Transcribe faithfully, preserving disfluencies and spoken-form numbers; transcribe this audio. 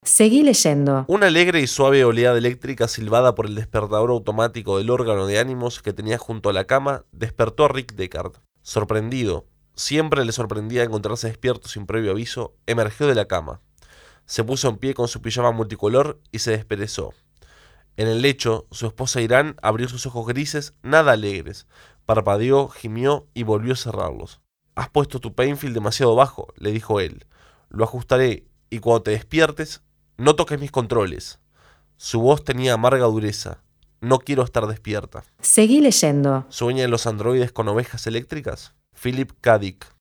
Seguí leyendo. Una alegre y suave oleada eléctrica silbada por el despertador automático del órgano de ánimos que tenía junto a la cama despertó a Rick Deckard. Sorprendido, siempre le sorprendía encontrarse despierto sin previo aviso, emergió de la cama. Se puso en pie con su pijama multicolor y se desperezó. En el lecho, su esposa Irán abrió sus ojos grises, nada alegres, parpadeó, gimió y volvió a cerrarlos. «Has puesto tu Painfield demasiado bajo», le dijo él. «Lo ajustaré, y cuando te despiertes, no toques mis controles». Su voz tenía amarga dureza. «No quiero estar despierta». Seguí leyendo. ¿Sueñan los androides con ovejas eléctricas? Philip K. Dick.